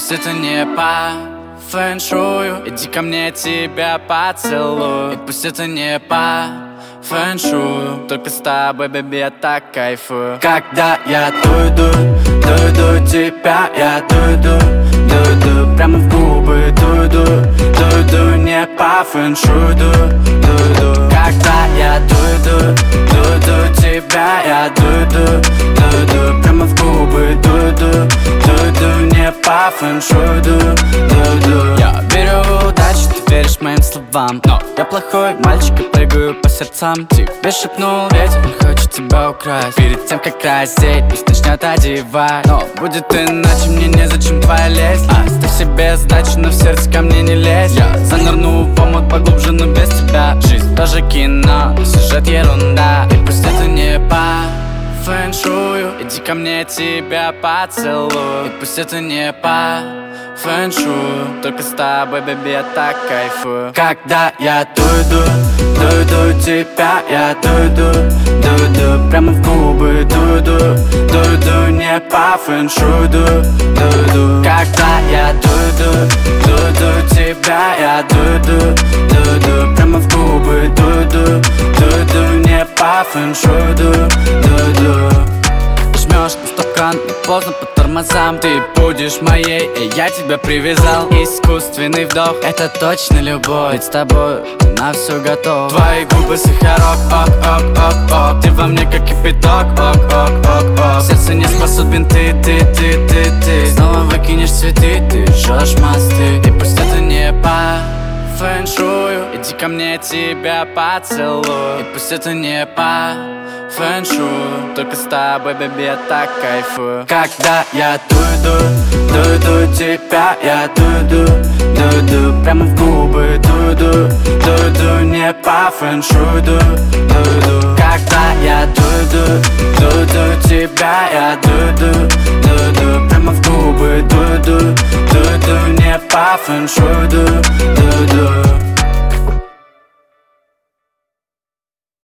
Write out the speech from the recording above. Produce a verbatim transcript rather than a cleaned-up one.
пусть это не по фэншую. Иди ко мне, тебя поцелую. И пусть это не по фэншую, только с тобой, бэби, я так кайфую. Когда я дуйду, дуйду тебя, я дуйду, дуйду прямо в губы, дуйду, дуйду не по фэншую, дуйду. Когда я дуйду, дуйду тебя, я дуйду, дуйду прямо в губы, дуйду, дуйду не по фэншую, дуйду. Я верю в удачу, ты веришь моим словам, но я плохой мальчик и прыгаю по сердцам. Тебе шепнул ветер, он хочет тебя украсть. Перед тем, как раздеть, пусть начнет одевать. Но будет иначе, мне незачем твоя лезть. Оставь себе сдачу, но в сердце ко мне не лезь. Я занырну в омут поглубже, но без тебя. Жизнь тоже кино, но сюжет ерунда. И пусть это не по фэншую. Иди ко мне, тебя поцелую. И пусть это не по фэншую, только с тобой, бэби, я так кайфую. Когда я дуйду, дуйду тебя, я дуйду, дуйду прямо в губы, дуйду, дуйду не по фэншую, дуйду. Когда я дуйду, дуйду тебя, я дуйду, дуйду прямо в губы, дуйду, дуйду не по фэншую, дуйду. Жмешь на стакан, но поздно по тормозам. Ты будешь моей, и я тебя привязал. Искусственный вдох, это точно любовь. Ведь с тобой на все готов. Твои губы сахарок, ок, ок, ок, ок. Ты во мне как кипяток, ок, ок, ок, ок. Сердце не способен ты, ты, ты, ты, ты. Снова выкинешь цветы, ты жжешь мосты. И пусть это не по фэншую. Иди ко мне, тебя поцелую. И пусть это не по фэншую, только с тобой, бэби, я так кайфую. Когда я дуйду, дуйду тебя, я дуйду, дуйду прямо в губы, дуйду, дуйду не по фэншую, дуйду. Когда я дуйду, дуйду тебя, я дуйду, дуйду прямо в губы, дуйду, дуйду не по фэншую, дуйду.